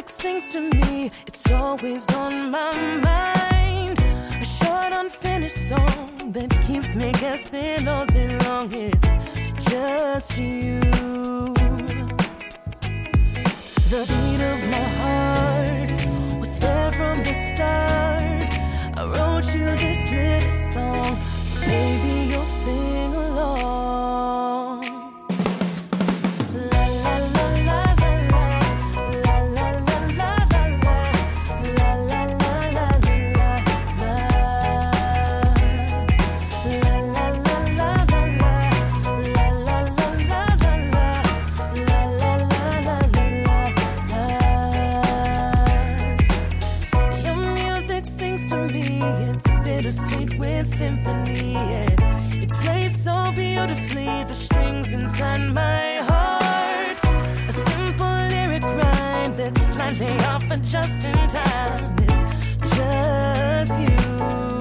sings to me, it's always on my mind. A short unfinished song that keeps me guessing all day long. It's just you. The beat of my heart was there from the start. I wrote you this little song, so maybe you'll sing along. Bittersweet with symphony, yeah. It plays so beautifully, the strings inside my heart. A simple lyric rhyme that's slightly off, but just in time. It's just you.